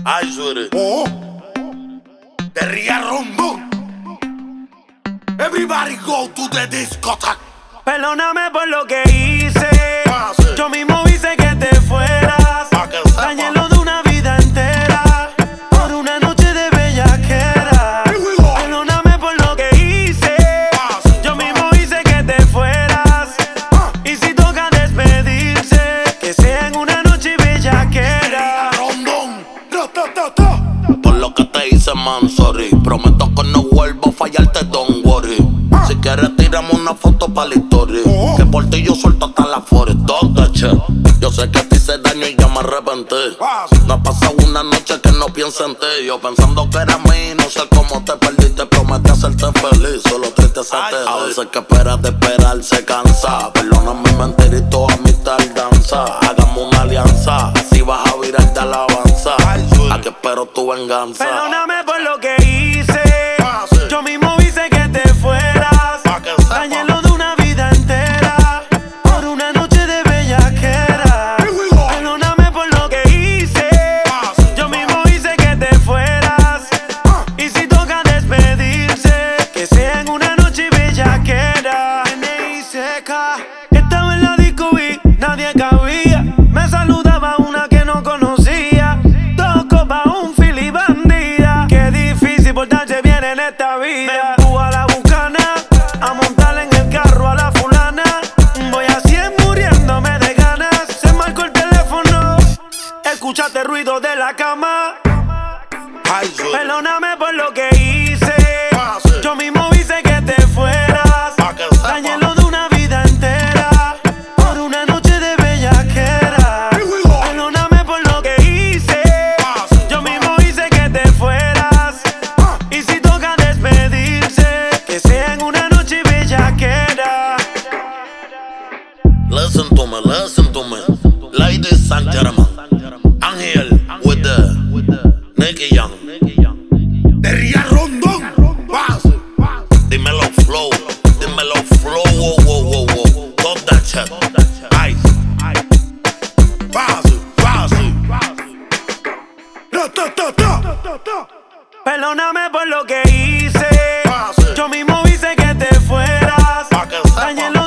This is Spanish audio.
Ay, sweetie. Oh, the real rumbo. Everybody go to the discotheque. Perdóname por lo que hice. Ah, sí. Yo mismo hice que te fueras. Pa' que sepa. Dañé lo de una vida entera por una noche de bellaquera. Here we go. Perdóname por lo que hice. Ah, sí. Yo mismo hice que te fueras. Y si toca despedirse, que sea en una noche bellaquera. Rondón. Ra-ta-ta-ta. Por lo que te hice, man, sorry. Prometo que no vuelvo a fallarte, don't worry. Si quieres, tiramos una foto pa' la historia. Que por ti yo suelto hasta la forest, todo che. Yo sé que te hice daño y ya me arrepentí. No ha pasado una noche que no piense en ti. Yo pensando que era mí, no sé cómo te perdiste. Prometí hacerte feliz, solo triste se te. A veces que esperas de esperar se cansa. Perdona mi mentir y toda mi tardanza. Hagamos una alianza, así vas a virar de alabanza. A que espero tu venganza. Perdóname por lo que hice. Ah, sí. Yo mismo hice que te fueras. Pa' que sepa. Dañé lo de una vida entera por una noche de bellaquera. Here we go. Perdóname por lo que hice. Ah, sí. Yo mismo hice que te fueras. Y si toca despedirse, que sea en una noche bellaquera. N.I.C.K. Estaba en la disco y nadie cabía. Me saludaba una que no conocía. Dos copas, un fili bandida. Qué difícil portarse bien en esta vida. Me empujo a la bucana, a montarle en el carro a la fulana. Voy a 100 muriéndome de ganas. Se marcó el teléfono. Escuchaste el ruido de la cama. Ay, sweetie. Perdóname por lo que hice. Ah, sí. Yo mismo hice que te fueras. Pa' que sepa. Dañé lo de una vida entera por una noche de bellaquera. Here we go. Perdóname por lo que hice. Ah, sí. Yo mismo hice que te fueras. Y si toca despedirse, que sea en una noche bellaquera. Listen to me, listen to me. Ladies and gentlemen, I'm here with the Nicky Young. The real Rondón. Pase. Dímelo flow, wow, wow, wow, wow. Top that shit. Ice. Pase. Pase. Ra-ta-ta-ta. Perdóname por lo que hice. Ah, sí. Yo mismo hice que te fueras. Pa' que sepa. Dañé lo